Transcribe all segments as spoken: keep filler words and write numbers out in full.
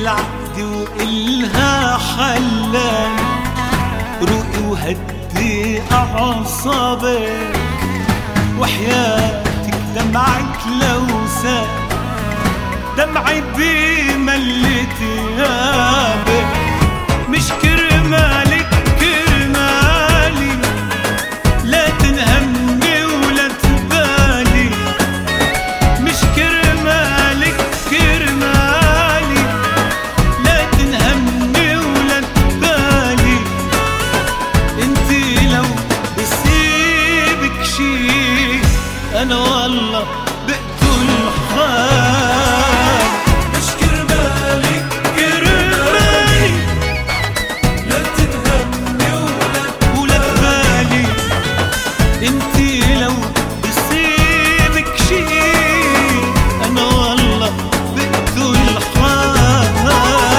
العقد وإلها حلال، روقي وهدي أعصابك، وحياتك دمعك لو سال دمعي بملي ثيابك. مش كرمالك كرمالي، لا تنهمني ولا تبالي. مش كرمالك كرمالي، لا تنهمني ولا تبالي. انتي لو بسيبك شي انا والله بقتل حالي. مش كرمالك كرمالي، لا تنهمني ولا ولا تبالي. انتي لو بسيبك شي انا والله بقتل حالي.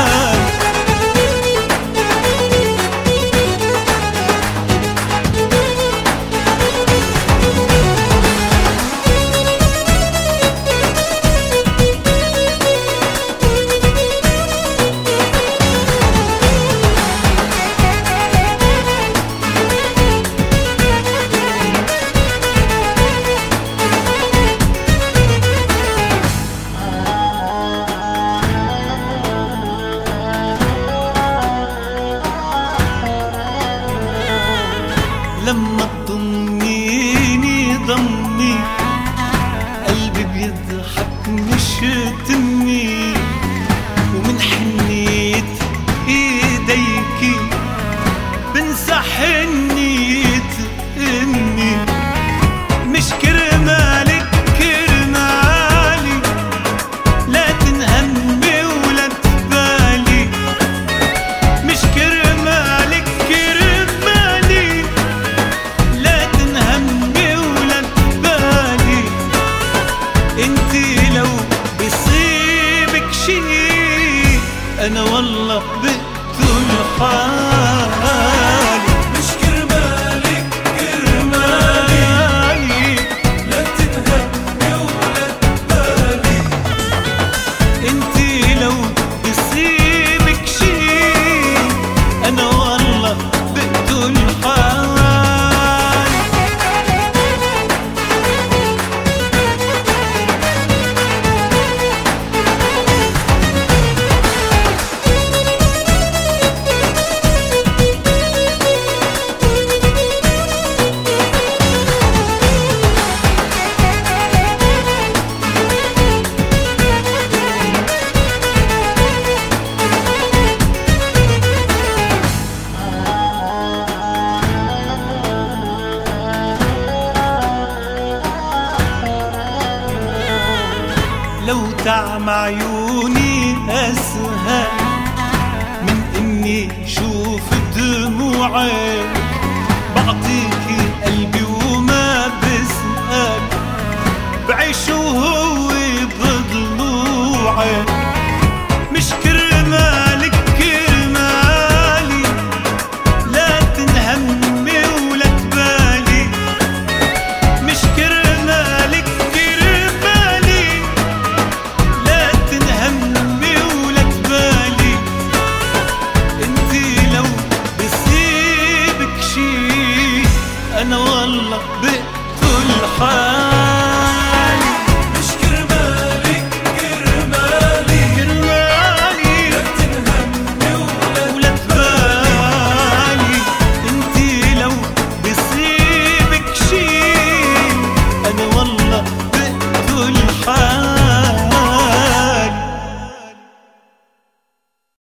لما تضميني ضمي قلبي بيضحك مش تمي، ومن حنية ايديكي بنسى حنية امي. مش كرمالك كرمالي، لا تنهمي ولا تبالي. مش كرمالك كرمالي، لا تنهمي ولا تبالي. انتي لو بيصيبك شي انا والله بقتل حالي. مش كرمالك كرمالي، لا تنهمني ولا تبالي. انتي لو بيصيبك شي انا والله بقتل حالي. لو تعمى عيوني أسهل من إني شوف دموعك، بعطيكي قلبي وما بسأل، بعيش وهو بضلوعك. مش كرمالك كرمالي، لا تنهمي ولا تبالي. مش كرمالك كرمالي، لا تنهمي ولا تبالي. انتي لو بسيبك شي انا والله بقتل حالي.